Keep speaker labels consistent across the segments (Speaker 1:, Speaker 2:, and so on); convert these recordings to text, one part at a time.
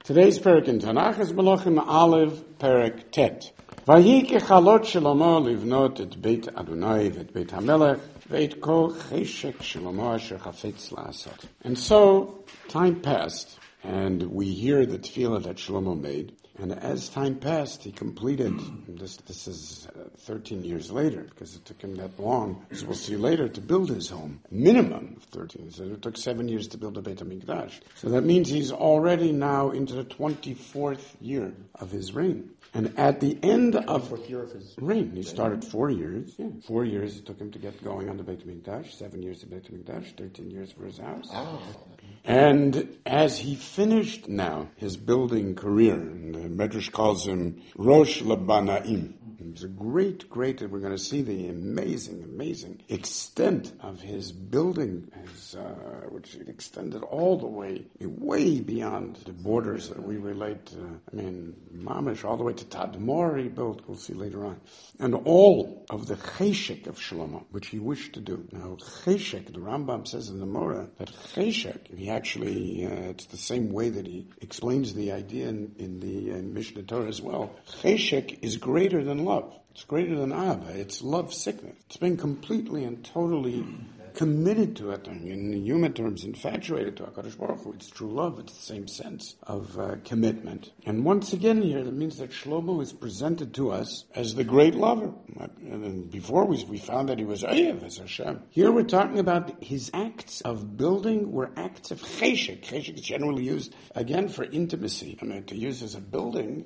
Speaker 1: Today's parak in Tanakh is Melachim Aleph, parak Tet. Vayi kechalot Shlomo livnot et Beit Adonai et Beit HaMelech veit kol cheshek Shlomo asher chafetz la'asot. And so time passed, and we hear the tefillah that Shlomo made. And as time passed, he completed, this is 13 years later, because it took him that long, as we'll see later, to build his home. Minimum of 13. So it took 7 years to build a Beit HaMikdash. So that means he's already now into the 24th year of his reign. And at the end of his reign, he started 4 years. Yeah, 4 years it took him to get going on the Beit HaMikdash, 7 years to Beit HaMikdash, 13 years for his house. Oh. And as he finished now his building career, and the Medrash calls him Rosh Labanaim. It's a great, we're going to see the amazing extent of his building, which extended all the way beyond the borders that we relate to. Mamish, all the way to Tadmor he built, we'll see later on. And all of the cheshek of Shlomo, which he wished to do. Now, cheshek, the Rambam says in the Morah, that cheshek, he actually, it's the same way that he explains the idea in the Mishnah Torah as well. Cheshek is greater than love. It's greater than Abba. It's love sickness. It's been completely and totally committed to it, in human terms, infatuated to HaKadosh Baruch Hu. It's true love. It's the same sense of commitment. And once again here, that means that Shlomo is presented to us as the great lover. And before we found that he was Oyev as Hashem. Here we're talking about his acts of building were acts of cheshek. Cheshek is generally used, again, for intimacy. To use as a building,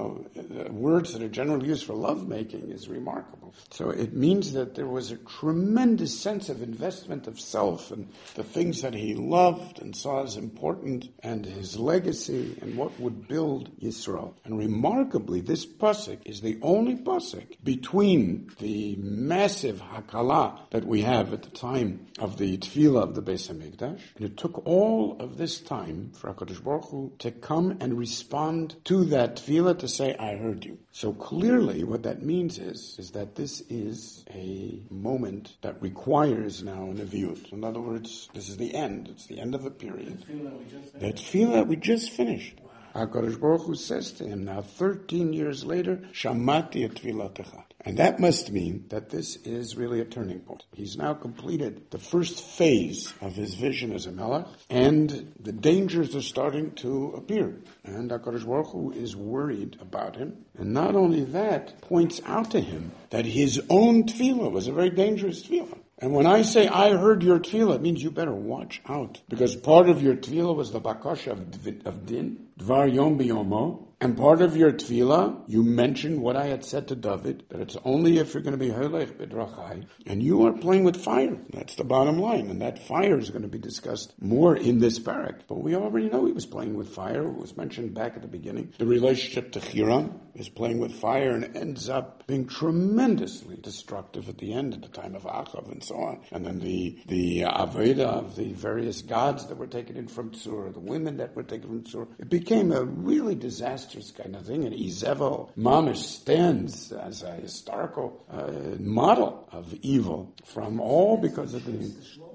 Speaker 1: words that are generally used for lovemaking is remarkable. So it means that there was a tremendous sense of investment of self and the things that he loved and saw as important, and his legacy and what would build Yisrael. And remarkably, this pasuk is the only pasuk between the massive hakala that we have at the time of the tefillah of the Beis HaMikdash. And it took all of this time for HaKadosh Baruch Hu to come and respond to that tefillah to say, I heard you. So clearly what that means is that this is a moment that requires now an aviyut. In other words, this is the end. It's the end of a period. That tefillah that we just finished. HaKadosh Baruch Hu says to him now, 13 years later, Shamati et tfilatecha. And that must mean that this is really a turning point. He's now completed the first phase of his vision as a melech, and the dangers are starting to appear. And HaKadosh Baruch Hu is worried about him. And not only that, points out to him that his own tefillah was a very dangerous tefillah. And when I say, I heard your tefillah, it means you better watch out. Because part of your tefillah was the bakasha of din, dvar yom biyomo. And part of your tefillah, you mentioned what I had said to David, that it's only if you're going to be holech b'drachai, and you are playing with fire. That's the bottom line. And that fire is going to be discussed more in this parak. But we already know he was playing with fire. It was mentioned back at the beginning. The relationship to Hiram is playing with fire and ends up being tremendously destructive at the end, at the time of Achav and so on. And then the Aveda of the various gods that were taken in from Tzur, the women that were taken from Tzur, it became a really disastrous kind of thing. And Izebel Mamish stands as a historical model of evil from all because of the...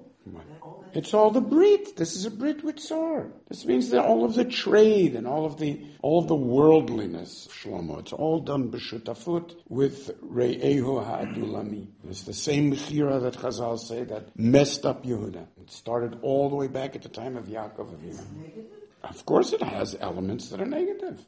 Speaker 1: It's all the brit. This is a brit with Tzor. This means that all of the trade and all of the worldliness of Shlomo, it's all done b'shutafut with Re'ehu ha'adulami. It's the same mechira that Chazal say that messed up Yehuda. It started all the way back at the time of Yaakov Avinu. Of course it has elements that are negative.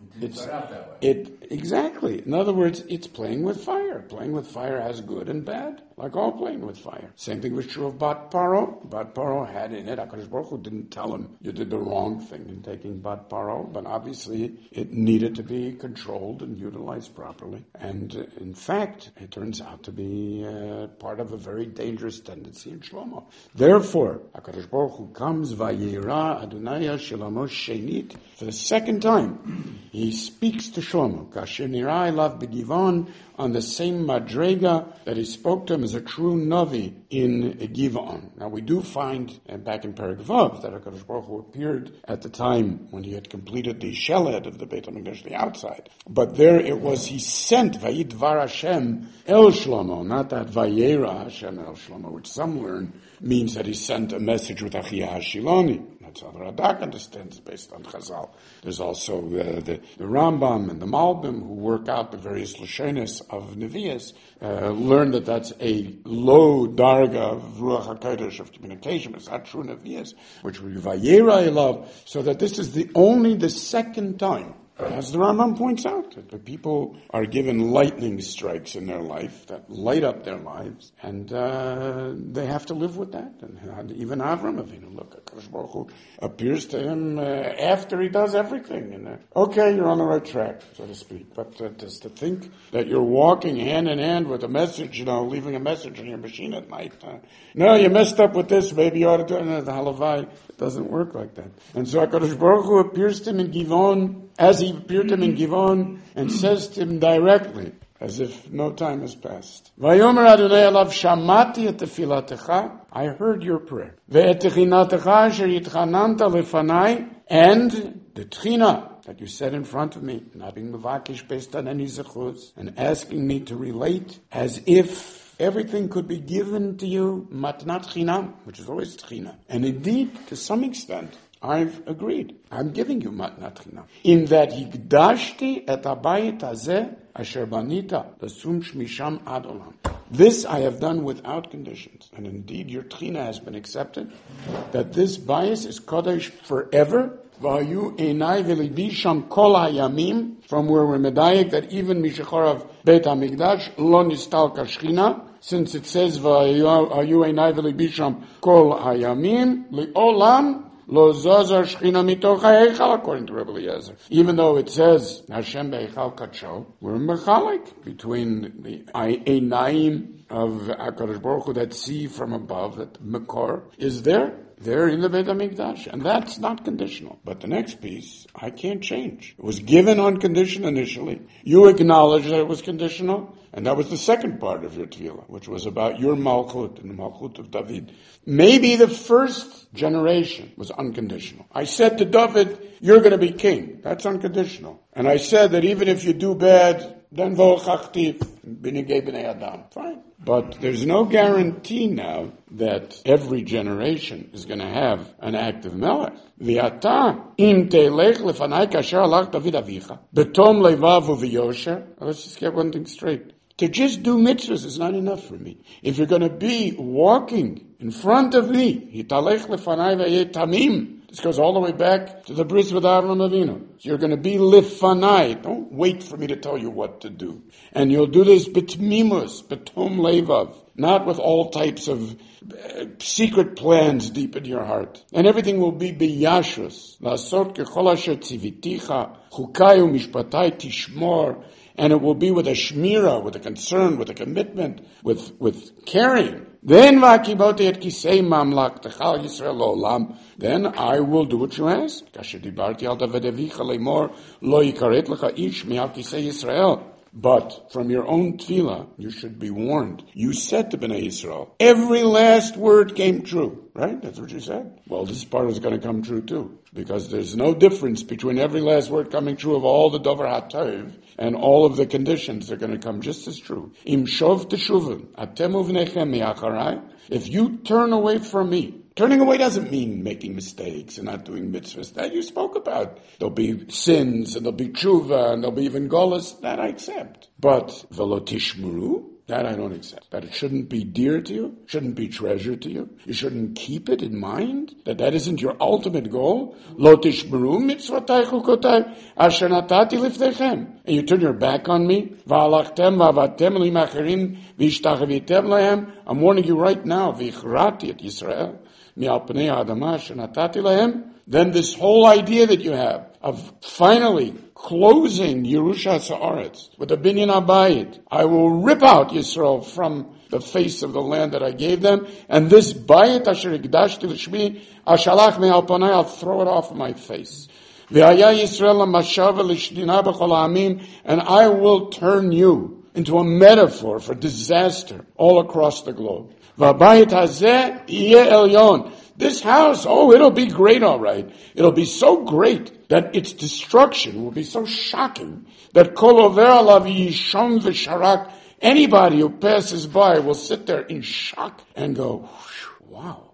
Speaker 1: Exactly. In other words, it's playing with fire. Playing with fire has good and bad, like all playing with fire. Same thing was true of Bat Paro. Bat Paro had in it, HaKadosh Baruch Hu didn't tell him, you did the wrong thing in taking Bat Paro, but obviously it needed to be controlled and utilized properly. And in fact, it turns out to be part of a very dangerous tendency in Shlomo. Therefore, HaKadosh Baruch Hu comes, Vayera Adonai Shlomo Shenit, for the second time, he speaks to Shlomo, Kasher Nira Elav B'Givon, on the same madrega that he spoke to him as a true Navi in Givon. Now we do find back in Perek Vav that HaKadosh Baruch Hu appeared at the time when he had completed the sheled of the Beit HaMikdash, the outside. But there it was, he sent Vayidvar Hashem El Shlomo, not that Vayera Hashem El Shlomo, which some learn means that he sent a message with Achiyah Shiloni. That's how the Radak understands based on Chazal. There's also the Rambam and the Malbim who work out the various Lashonos of Nevi'as, learn that that's a low darga of Ruach HaKodesh of communication. It's not true Nevi'as, which we Vayera Elav, so that this is only the second time. As the Rambam points out, that the people are given lightning strikes in their life that light up their lives, and they have to live with that. And even Avram Avinu, look, HaKadosh Baruch Hu appears to him after he does everything. And okay, you're on the right track, so to speak. But just to think that you're walking hand in hand with a message, leaving a message on your machine at night. No, you messed up with this, maybe you ought to do it. The halavai, it doesn't work like that. And so HaKadosh Baruch Hu appears to him in Givon, as he appeared to him in Givon, and says to him directly, as if no time has passed. Vayomer Adonai Elav, Shamati et tefilatecha, I heard your prayer. Ve'et techinatecha asher yitchananta lefanai, and the tchina that you said in front of me, not being mevakish based on any zechus, and asking me to relate as if everything could be given to you, matnat chinam, which is always tchina. And indeed, to some extent, I've agreed. I'm giving you matnat chinam. In that hikdashti et habayit hazeh asher banita l'sum shmisham ad olam. This I have done without conditions. And indeed, your tchina has been accepted. That this bias is kodesh forever. V'hayu einai v'libi sham kol hayamim. From where we're medayek that even mishechorav Beit HaMikdash lo nistal kashchina. Since it says v'hayu einai v'libi sham kol hayamim li'olam. Lo zazar shchina mitoch ha'eichal, according to Rebbe Eliezer. Even though it says Hashem be'eichal kadsho, we're mechalik between the einaim of HaKadosh Baruch Hu that see from above, that Mekor is there. They're in the Beit HaMikdash, and that's not conditional. But the next piece, I can't change. It was given on condition initially. You acknowledge that it was conditional, and that was the second part of your tefillah, which was about your malchut and the malchut of David. Maybe the first generation was unconditional. I said to David, you're going to be king. That's unconditional. And I said that even if you do bad, then vo'chachtiv b'negei b'nei Adam. Fine. But there's no guarantee now that every generation is going to have an active melech. V'ata im te'elech lefanai kasher alach David avicha betom levav u'v'yosher. Let's just get one thing straight. To just do mitzvahs is not enough for me. If you're going to be walking in front of me, hitalech lefanai v'yeh tamim. This goes all the way back to the bris with Avram Avinu. So you're going to be lifanai. Don't wait for me to tell you what to do. And you'll do this betmimus, betom levav, not with all types of secret plans deep in your heart. And everything will be biyashus. Lasot kechol asher tziviticha, chukai u'mishpatai tishmor. And it will be with a shmira, with a concern, with a commitment, with caring. Then I will do what you ask. But from your own tefillah, you should be warned. You said to Bnei Yisrael, every last word came true, right? That's what you said. Well, this part is going to come true too, because there's no difference between every last word coming true of all the Dover HaTov and all of the conditions. They're going to come just as true. Im shov teshuvim, atem uvnechem mi'acharai. If you turn away from me, turning away doesn't mean making mistakes and not doing mitzvahs. That you spoke about. There'll be sins, and there'll be tshuva, and there'll be even golas. That I accept. But velo tishmuru, that I don't accept. That it shouldn't be dear to you, shouldn't be treasured to you. You shouldn't keep it in mind. That isn't your ultimate goal. Lo tishmuru mitzvotai chukotai asher natati lifnechem. And you turn your back on me. Va'alachtem va'avatem limacherim v'ishtachavitem lahem. I'm warning you right now. V'ichrati et Yisrael. Then this whole idea that you have of finally closing Yerusha Sa'aretz with a binyan abayit, I will rip out Yisrael from the face of the land that I gave them, and this bayit asher ikdashti l'shmi ashalach me'al panai, I'll throw it off my face. V'haya Yisrael l'mashava l'shdina b'chol ha'amim, and I will turn you into a metaphor for disaster all across the globe. V'bayit hazeh yeh elyon. This house, it'll be great, all right. It'll be so great that its destruction will be so shocking that kol over alav yishon v'sharak. Anybody who passes by will sit there in shock and go, wow,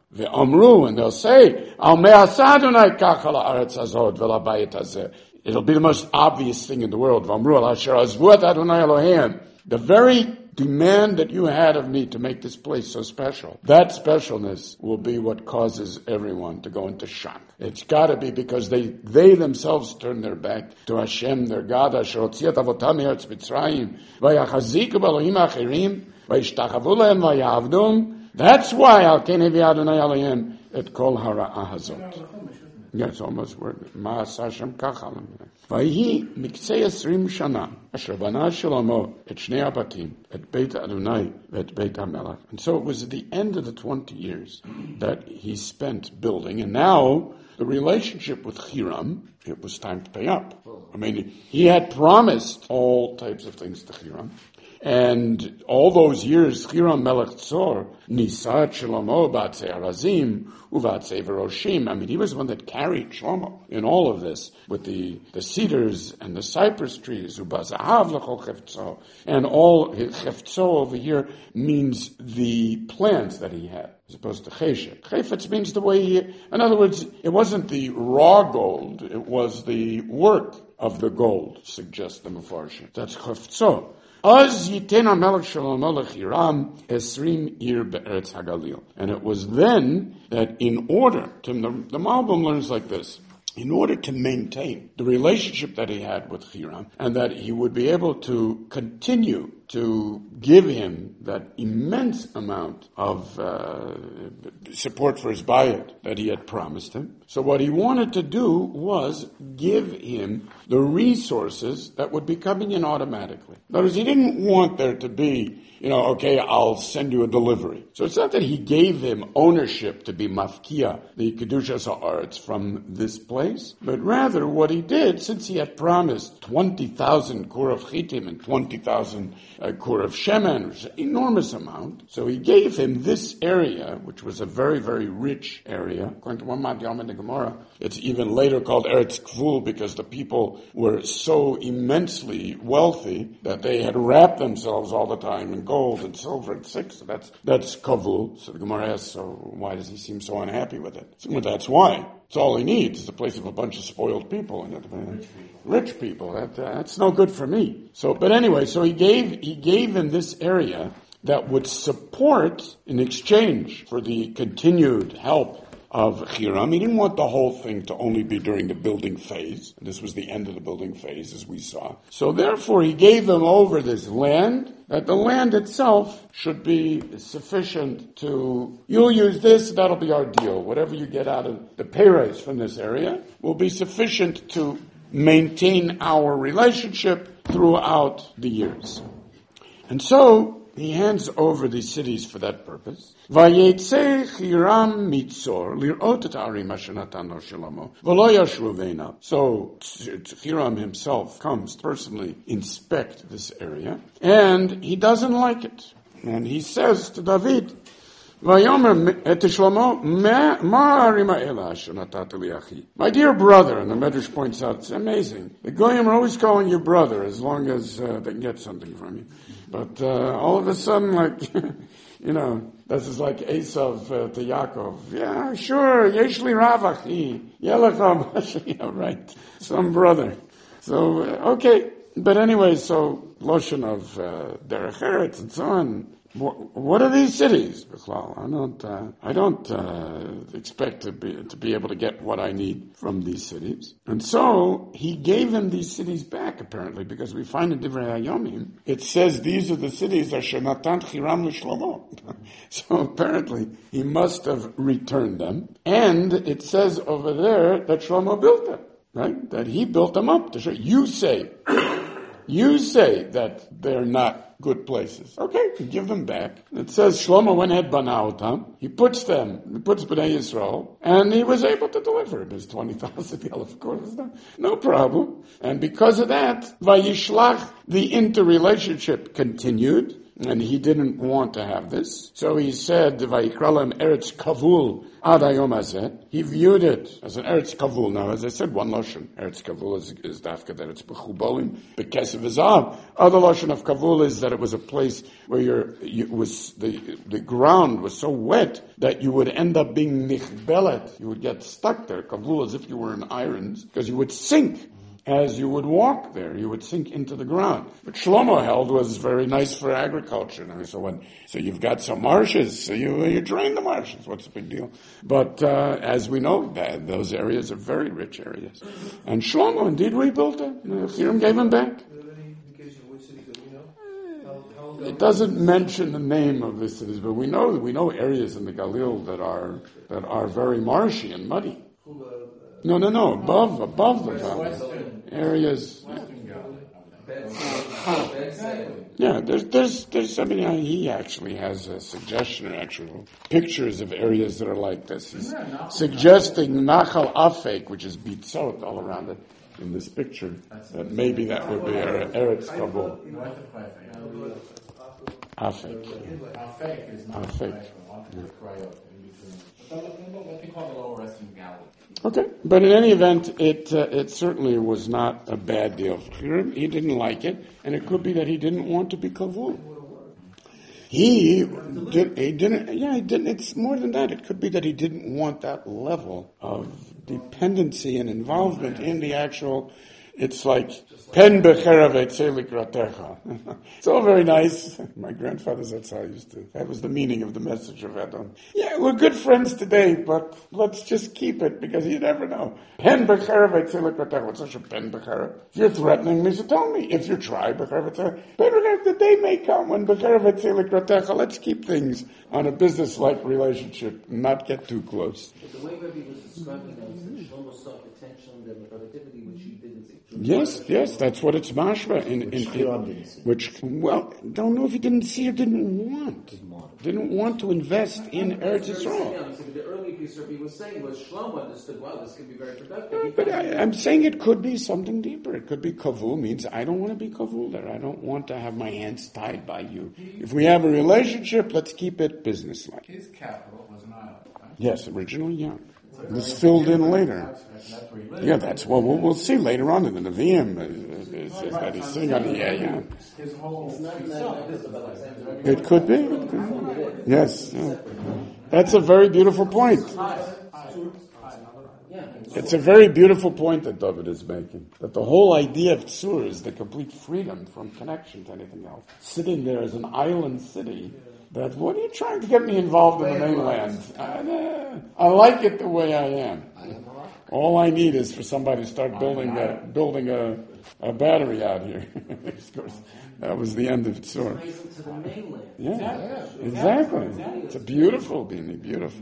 Speaker 1: Ve'omru, and they'll say, Al me'asa Adonai kach al haaretz hazot ve'al habayit hazeh. It'll be the most obvious thing in the world. V'omru al asher azvu et Adonai Eloheim. The very demand that you had of me to make this place so special, that specialness will be what causes everyone to go into shock. It's got to be because they themselves turn their back to Hashem, their God, Asher hotziat avotam me'eretz Mitzrayim, vayachaziku b'Elohim acherim, vayishtachavu lehem vayavdum. That's why al ken hevi Adonai Elohim et kol hara'ah hazot. Yes, almost word. Ma'as Hashem kach Vayhi miksei 20 shana, asher bana Shlomo et shnei abatim, et Beit Adonai et Beit HaMelech. And so it was at the end of the 20 years that he spent building, and now the relationship with Hiram, it was time to pay up. I mean, he had promised all types of things to Hiram. And all those years, Hiram Melech Tzor, Nisat Shlomo Batzei Arazim, Uvatzei Veroshim. I mean, he was the one that carried Shlomo in all of this, with the cedars and the cypress trees, Ubazahav L'chol Chefzo. And all, Chefzo over here means the plans that he had, as opposed to Cheshek. Chefetz means the way he, in other words, it wasn't the raw gold, it was the work of the gold, suggests the Mefarshim. That's Chefzo. Az yiten HaMelech Shlomo leChiram 20 year be'eretz HaGalil. And it was then that in order to, the Malbim learns like this, in order to maintain the relationship that he had with Hiram, and that he would be able to continue to give him that immense amount of support for his bayit that he had promised him. So what he wanted to do was give him the resources that would be coming in automatically. In other words, he didn't want there to be, okay, I'll send you a delivery. So it's not that he gave him ownership to be mafkia, the Kedushas Haaretz, from this place, but rather what he did, since he had promised 20,000 kur of chitim and 20,000 kur of shemen, which is an enormous amount, so he gave him this area, which was a very, very rich area. According to one Madhyam in the Gemara, it's even later called Eretz Kvul because the people were so immensely wealthy that they had wrapped themselves all the time in gold and silver and silk. So that's Kavul. So the Gemara asks, so why does he seem so unhappy with it? Well, that's why. It's all he needs. It's a place of a bunch of spoiled people. Rich people. That's no good for me. But anyway, so he gave him this area that would support in exchange for the continued help of Hiram. He didn't want the whole thing to only be during the building phase. This was the end of the building phase, as we saw. So therefore, he gave them over this land, that the land itself should be sufficient to, you'll use this, that'll be our deal. Whatever you get out of the pay raise from this area will be sufficient to maintain our relationship throughout the years. And so, he hands over these cities for that purpose. Vayetze Hiram mitzor lirot et ha'arim asher natan lo Shlomo v'lo yashvu veinav. So Hiram himself comes to personally inspect this area, and he doesn't like it. And he says to David, Vayomer et Shlomo ma ha'arim ha'ela asher natata li achi. My dear brother, and the Medrash points out, it's amazing. The Goyim are always calling you brother as long as they can get something from you. But all of a sudden, this is like Esav to Yaakov. Yeah, sure, Yeshli Ravachi, Yelecham, yeah, right, some brother. So, okay, but anyway, so Loshen of Derech Eretz and so on. What are these cities? I don't expect to be able to get what I need from these cities. And so he gave him these cities back, apparently, because we find in Divrei Hayomim, it says these are the cities Asher Natan Hiram l'Shlomo. So apparently he must have returned them. And it says over there that Shlomo built them, right? That he built them up to show. You say that they're not good places. Okay, you give them back. It says Shlomo went ahead banautam. He puts Bnei Yisrael, and he was able to deliver his 20,000 of course. No problem. And because of that, Vayishlach, the interrelationship continued. and he didn't want to have this. So he said, Vayikralam Eretz Kavul Ad Hayom Hazeh. He viewed it as an Eretz Kavul. Now, as I said, one Lashon, Eretz Kavul is dafka that it's B'chubolim, B'kesev V'zav. Other Lashon of Kavul is that it was a place where the ground was so wet that you would end up being nichbelet. You would get stuck there. Kavul, as if you were in irons, because you would sink. As you would walk there, you would sink into the ground. But Shlomo held was very nice for agriculture. So you've got some marshes, so you drain the marshes. What's the big deal? But as we know, those areas are very rich areas. And Shlomo indeed rebuilt it. Hiram gave him back. It doesn't mention the name of the cities, but we know areas in the Galil that are very marshy and muddy. No, above the valley. Areas. Yeah, there's he actually has a suggestion or actual pictures of areas that are like this. He's suggesting Nachal Afek, which is Bitzot all around it, in this picture, that maybe that would be Eretz Kavul. Afek. Okay, but in any event, it certainly was not a bad deal for Hiram. He didn't like it, and it could be that he didn't want to be kavul. He didn't. It's more than that. It could be that he didn't want that level of dependency and involvement in the actual. It's like pen becherav etzelik ratecha. It's all very nice. My grandfather said how I used to. That was the meaning of the message of Edom. Yeah, we're good friends today, but let's just keep it because you never know. Pen becherav etzelik ratecha. What's such a pen becherav? If you're threatening me, so tell me. If you try becherav etzelik, the day may come when becherav etzelik ratecha. Let's keep things on a business-like relationship, not get too close.
Speaker 2: But the way Rabbi was describing that was that Shlomo saw potential in the productivity which he didn't see.
Speaker 1: Yes, that's what it's mashma don't know if he didn't see or didn't want to invest in Eretz Yisrael.
Speaker 2: The early piece Rabbi was saying was Shlomo understood, wow, this could be very productive.
Speaker 1: But I'm saying it could be something deeper. It could be kavul, means I don't want to be kavul there. I don't want to have my hands tied by you. If we have a relationship, let's keep it business-like.
Speaker 3: His capital was an island, right?
Speaker 1: Yes, originally, yeah. It was filled in later. Yeah, that's what we'll see later on in the Nevi'im. That he's sitting on the It could be. Yes. Yeah. That's a very beautiful point. It's a very beautiful point that David is making. That the whole idea of Tzur is the complete freedom from connection to anything else. Sitting there as an island city. But what are you trying to get me involved in the mainland? I like it the way I am. All I need is for somebody to start building a battery out here. Of course, that was the end of Tzur. Yeah, exactly. It's a beautiful beanie, beautiful.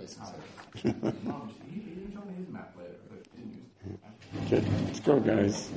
Speaker 1: Okay, let's go, guys.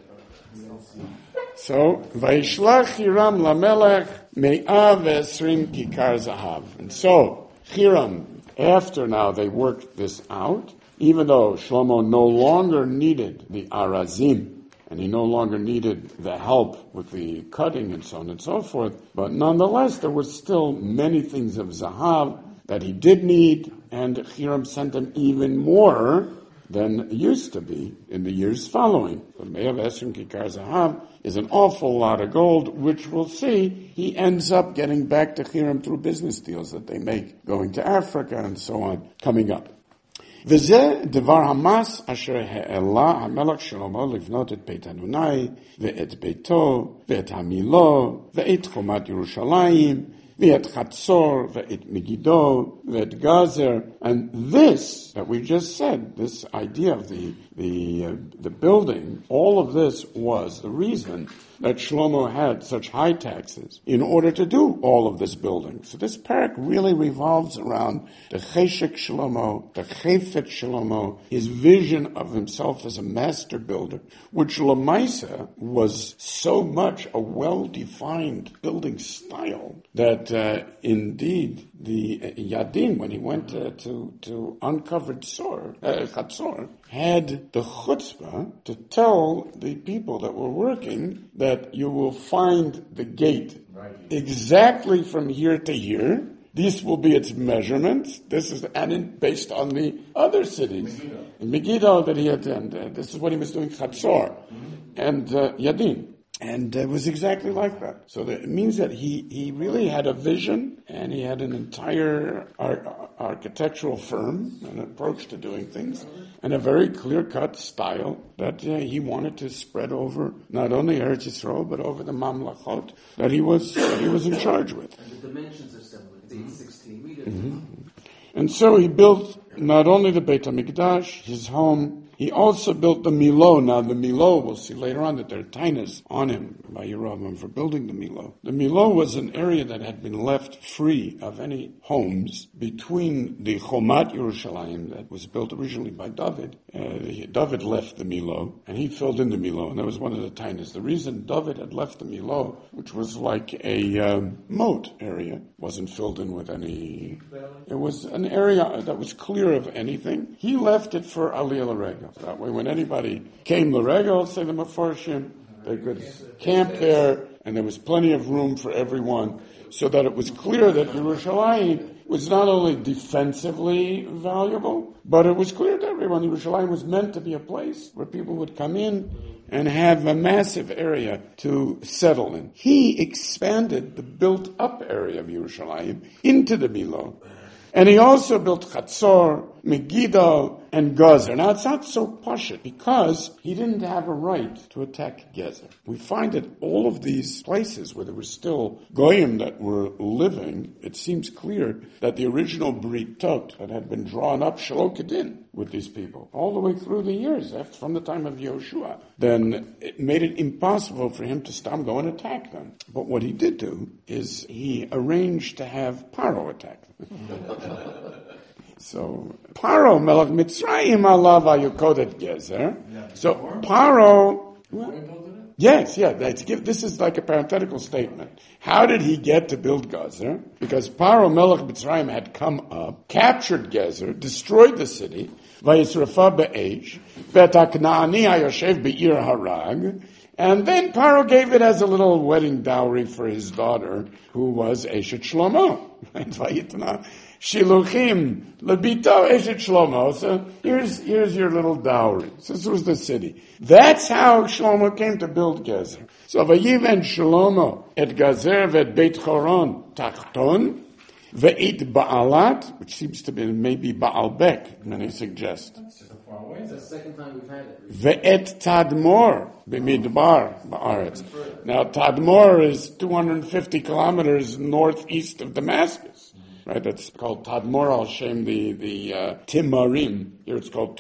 Speaker 1: So, Vayishlach Hiram lamelech me'ah ve'esrim kikar zahav. And so, Hiram, after now they worked this out, even though Shlomo no longer needed the arazim, and he no longer needed the help with the cutting and so on and so forth, but nonetheless there was still many things of zahav that he did need, and Hiram sent him even more than it used to be in the years following. The Me'av Esrim Kikar Zahav is an awful lot of gold, which we'll see he ends up getting back to Hiram through business deals that they make, going to Africa and so on, coming up. וזה דבר המס אשר העלה המלך שלמה לבנות את בית אדוני ואת ביתו ואת המילו ואת חומת ירושלים ואת חצור ואת מגידו ואת גזר. And this that we just said, this idea of the building, all of this was the reason that Shlomo had such high taxes in order to do all of this building. So this parak really revolves around the Cheshek Shlomo, the Chefet Shlomo, his vision of himself as a master builder, which Lamaisa was so much a well-defined building style that that indeed the Yadin, when he went to uncovered Chatzor, had the chutzpah to tell the people that were working that you will find the gate exactly from here to here. This will be its measurements. This is based on the other cities. In Megiddo that he attended. This is what he was doing, Chatzor and Yadin. And it was exactly like that. So it means that he really had a vision, and he had an entire architectural firm, an approach to doing things, and a very clear-cut style that he wanted to spread over not only Eretz Yisrael, but over the Mamlachot that he was in charge with.
Speaker 2: And the dimensions are similar. It's 16 meters.
Speaker 1: Mm-hmm. And so he built not only the Beit HaMikdash, his home, he also built the Milo. Now the Milo, we'll see later on that there are tainas on him by Yerovam for building the Milo. The Milo was an area that had been left free of any homes between the Chomat Yerushalayim that was built originally by David. David left the Milo, and he filled in the Milo, and that was one of the tainas. The reason David had left the Milo, which was like a moat area, wasn't filled in with any... It was an area that was clear of anything. He left it for Aliyah L'Regel. That way, when anybody came L'Regel, say the Mefarshim, they could camp there, and there was plenty of room for everyone, so that it was clear that Yerushalayim was not only defensively valuable, but it was clear to everyone Yerushalayim was meant to be a place where people would come in and have a massive area to settle in. He expanded the built-up area of Yerushalayim into the Milo. And he also built Chatzor, Megiddo, and Gezer. Now, it's not so pashut because he didn't have a right to attack Gezer. We find that all of these places where there were still Goyim that were living, it seems clear that the original Britot that had been drawn up Shelo Kedin with these people all the way through the years, from the time of Yehoshua, then it made it impossible for him to stop, go and attack them. But what he did do is he arranged to have Paro attack them. So, Paro, Melech Mitzrayim, alav ayukodet Gezer. So, Paro... Yes, this is like a parenthetical statement. How did he get to build Gezer? Because Paro, Melech Mitzrayim, had come up, captured Gezer, destroyed the city, vayisrafa be'esh, v'etaknaani hayoshev be'ir harag, and then Paro gave it as a little wedding dowry for his daughter, who was Eshet Shlomo. Vayitna Shiluchim lebito Eshet Shlomo. So here's your little dowry. So this was the city. That's how Shlomo came to build Gezer. So vayiven Shlomo et Gezer v'et Beit Choron tachton ve'it Baalat, which seems to be maybe Baalbek, many suggest.
Speaker 2: It's the second time we've had it.
Speaker 1: Ve'et Tadmor b'midbar ba'aretz. Now Tadmor is 250 kilometers northeast of Damascus. Right, that's called Tadmor al Shem the Timarim. Here it's called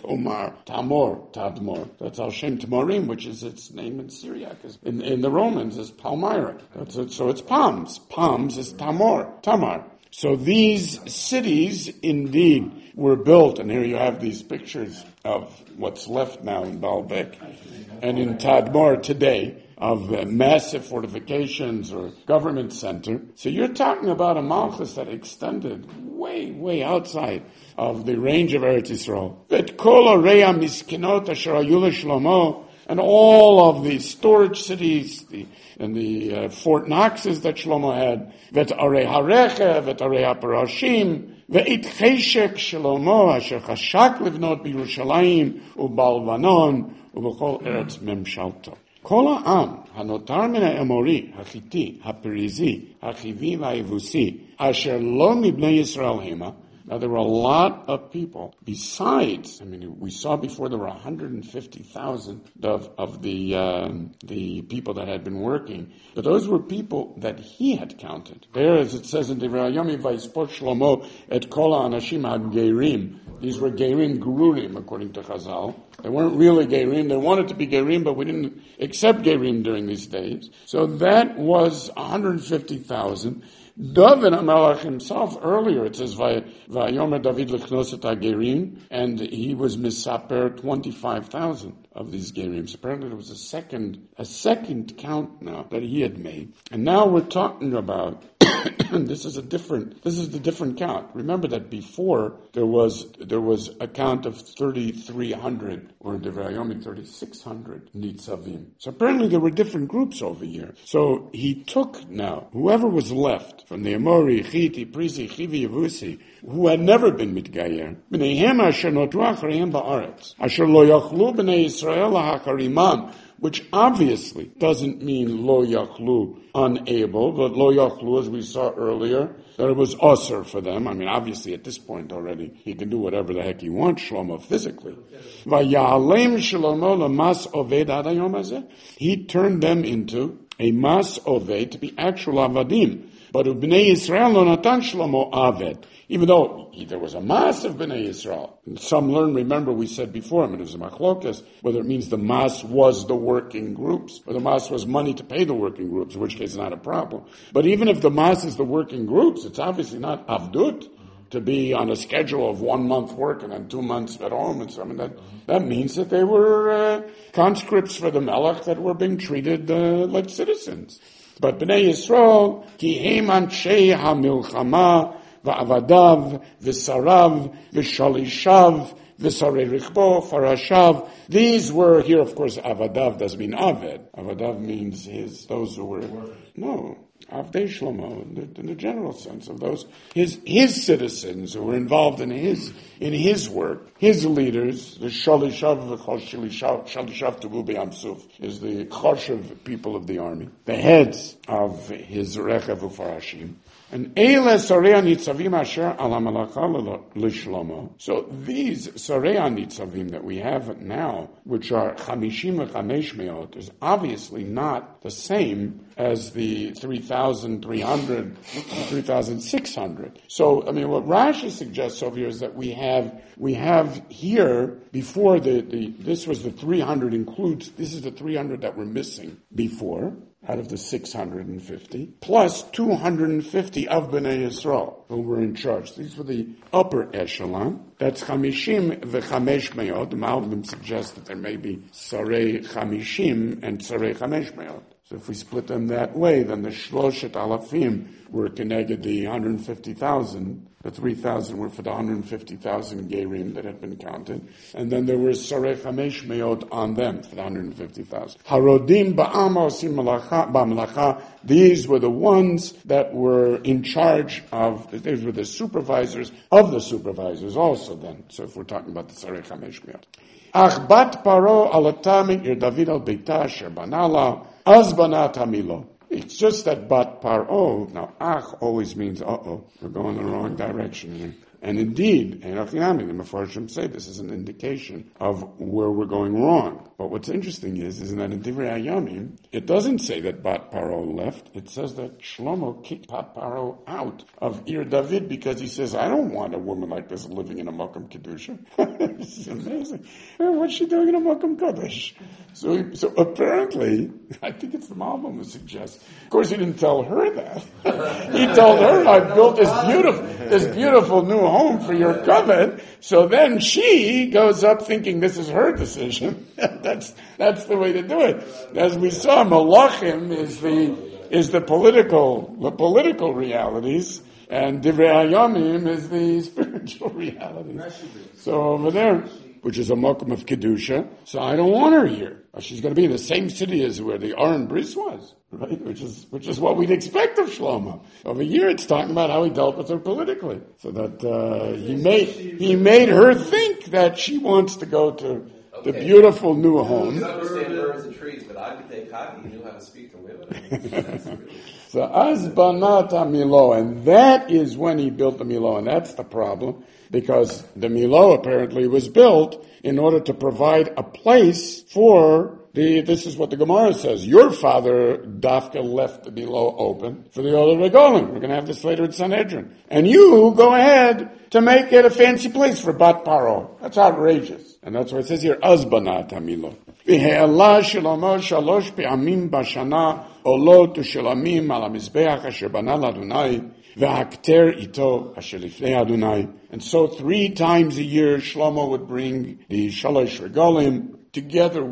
Speaker 1: Tadmor. That's al Shem Timarim, which is its name in Syriac. In the Romans is Palmyra. So it's palms. Palms is Tamar. So these cities indeed were built, and here you have these pictures of what's left now in Baalbek and in Tadmor today, of massive fortifications or government center. So you're talking about a Malchus that extended way outside of the range of Eretz Yisrael. Vet kol arei miskinot asher hayu leShlomo, and all of the storage cities and the Fort Knoxes that Shlomo had. Vet arei harecha, vet arei haparashim, ve'it cheshek Shlomo asher chashak livnot b'Yerushalayim u'balvanon u'b'chol eretz memshalto. כל העם הנותר מן האמורי, החיתי, הפריזי, החיבי והיבוסי, אשר לא מבני ישראל המה. Now there were a lot of people besides, we saw before there were 150,000 of the people that had been working, but those were people that he had counted. There, as it says in Divrei Hayomi, Vayispoch Shlomo et kol ha'anashim ha'gerim. These were Gerim Gururim, according to Chazal. They weren't really Gerim. They wanted to be Gerim, but we didn't accept Gerim during these days. So that was 150,000. David HaMelech himself, earlier it says, Vayomer David lechnos et hagerim, and he was misaper 25,000 of these gerim. So apparently there was a second count now that he had made. And now we're talking about This is the different count. Remember that before there was a count of 3,300, or in Divrei Hayomim 3,600 nitzavim. So apparently there were different groups over here. So he took now whoever was left from the Amori, Chiti, Prisi, Chivi, Yevusi, who had never been mitgayer, b'neihem asher notu acharayim ba'aretz, asher lo yachlu b'nei Yisrael ha'charimam, which obviously doesn't mean lo yachlu, unable, but lo yachlu, as we saw earlier, that it was usher for them. I mean, obviously at this point already, he can do whatever the heck he wants, Shlomo, physically. Vayalem Shlomo l'mas oved ad hayom hazeh. He turned them into a mas oved, to be actual avadim. But Bnei Yisrael lo natan Shlomo aved. Even though there was a mas of Bnei Yisrael. And some learn, remember we said before, I mean, it was a machlokas, whether it means the mas was the working groups, or the mas was money to pay the working groups, in which case it's not a problem. But even if the mas is the working groups, it's obviously not avdut, to be on a schedule of 1 month work and then 2 months at home. And so, I mean, that means that they were conscripts for the Melech that were being treated like citizens. But Bnei Yisrael, ki heim anshei ha-milchama, va'avadav, v'sarav, v'shalishav, v'sarei richbo, farashav. These were, here of course avadav doesn't mean aved. Avadav means those who were, no, Avdei Shlomo, in the general sense of those, his citizens who were involved in his work, his leaders, the Shalishav Tubu B'Yamsuf, is the Choshev people of the army, the heads of his Rechev Ufarashim. And Eile Sarei Nitzavim Asher Ala Malacha L'Shlomo. So these Sarei Nitzavim that we have now, which are 50 v'chamesh meot, is obviously not the same as the 3,300, 3,600. So, I mean, what Rashi suggests over here is that we have here, before this was the 300 includes, this is the 300 that were missing before, out of the 650, plus 250 of Bnei Yisrael, who were in charge. These were the upper echelon. That's 50 v'chamesh meot. The Malbim suggests that there may be Sarei Chamishim and Sarei Chamesh meot. So if we split them that way, then the Shloshet Alafim were connected the 150,000. The 3,000 were for the 150,000 Gerim that had been counted. And then there was Sarei Chamesh Meot on them for the 150,000. Harodim ba'am osim ba'melacha. These were the ones that were in charge of, these were the supervisors of the supervisors also then. So if we're talking about the Sarei Chamesh Meot. Ach bat paro alatamik ir David al beita asher banala az banat hamilo. It's just that bat paro, now ach always means uh-oh, we're going in the wrong direction here. And indeed, the Mefarshim say this is an indication of where we're going wrong. But what's interesting is that in Divrei Hayomim, it doesn't say that Bat Paro left. It says that Shlomo kicked Bat Paro out of Ir David because he says, I don't want a woman like this living in a Mokum Kedusha. This is amazing. What's she doing in a Mokum Kodesh? So apparently, I think it's the Malbim who suggests. Of course, he didn't tell her that. He told her, I built this beautiful new home for your covet. So then she goes up thinking this is her decision. That's the way to do it. As we saw, Malachim is the political realities, and Divrei Hayomim is the spiritual realities. So over there, which is a mokum of Kedusha, so I don't want her here. She's going to be in the same city as where the Aron Bris was, right? Which is what we'd expect of Shlomo. Over here, it's talking about how he dealt with her politically, so that he made her think that she wants to go to the beautiful new home.
Speaker 4: You understand birds and trees, but I could take hockey. You knew how to speak to women.
Speaker 1: So az banat milo, and that is when he built the Milo, and that's the problem, because the Milo apparently was built in order to provide a place for this is what the Gemara says, your father, Dafka, left the Milo open for the Oler Regolim. We're going to have this later at Sanhedrin. And you go ahead to make it a fancy place for Bat Paro. That's outrageous. And that's what it says here, az banat milo. V'he'ela Shlomo shalosh pe'amim b'shana olot u'shelamim al ha'mizbeach asher bana l'Adonai v'hakter ito asher lifnei Adonai. And so 3 times a year Shlomo would bring the shalosh regalim together with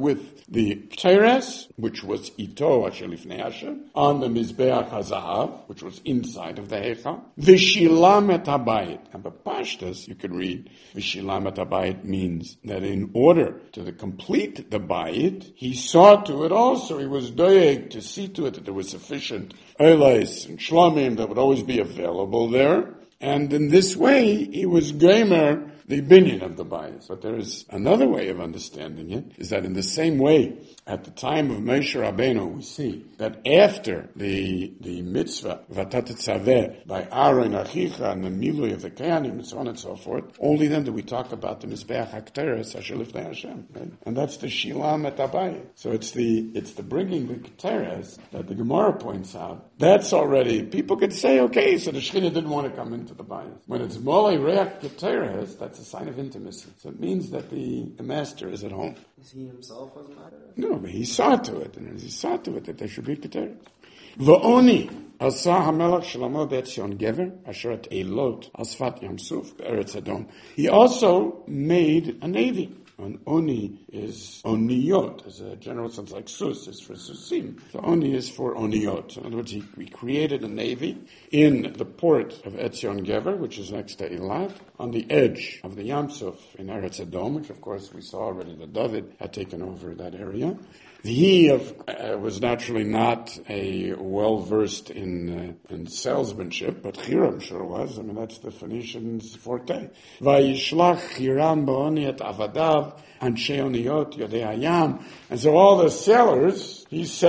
Speaker 1: the Teres, which was Ito Asher Lifnei Hashem, on the Mizbeach HaZahav, which was inside of the Heichal, V'shilam et habayit. And B'pashtas, you could read, V'shilam et habayit means that in order to complete the bayit, he saw to it also, he was doeg to see to it that there was sufficient oilais and shlomim that would always be available there. And in this way, he was gomer the binyan of the bayis. But there is another way of understanding it, is that in the same way, at the time of Moshe Rabbeinu, we see that after the mitzvah, Vatat Tzaveh, by Aaron Achicha, and the milui of the Kohanim, and so on and so forth, only then do we talk about the Mizbeach HaKteres, Asher Lifnei Hashem. Right? And that's the Shilam et Habayit. So it's the bringing the Keteres that the Gemara points out. That's already, people could say, okay, so the Shekhinah didn't want to come into the bayis. When it's Molei Reach Keteres, that's a sign of intimacy. So it means that the master is at home.
Speaker 5: Is he himself wasn't there?
Speaker 1: No, but he saw to it, and he saw to it that there should be Keteres. V'oni asa hamelach Shlomo be'etzion gever asher et Eilot asfat Yam Suf be'eretz Edom. He also made a navy. An oni is oniyot, as a general sense, like sus is for susim. So oni is for oniyot. So in other words, we created a navy in the port of Etzion Gever, which is next to Eilat, on the edge of the Yam Suf in Eretz Edom, which of course we saw already that David had taken over that area. He was naturally not a well-versed in salesmanship, but Hiram sure was. I mean, that's the Phoenicians' forte. Vayishlach Hiram ba'oni et avadav anshe oniyot yodei hayam. And so all the sailors,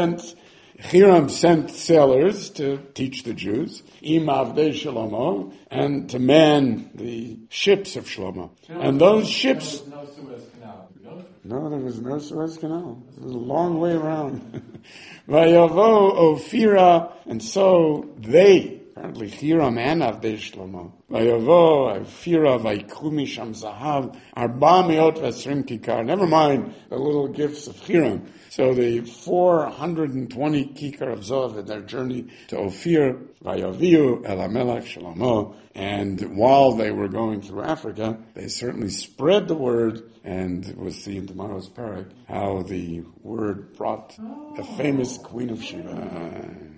Speaker 1: Hiram sent sailors to teach the Jews, im avdei Shlomo, and to man the ships of Shlomo. And those ships... No, there was no Suez Canal. It was a long way around. Vayavo Ophira, and so they, apparently Hiram and Avdei Shlomo, Vayavo Ophira Vaikru Misham Zahav Arba Meot Vesrim Kikar. Never mind the little gifts of Hiram. So the 420 kikar of Zahav in their journey to Ophir, Vayaviu El HaMelech Shlomo, and while they were going through Africa, they certainly spread the word, and we'll see in tomorrow's parak how the word brought the famous Queen of Sheba.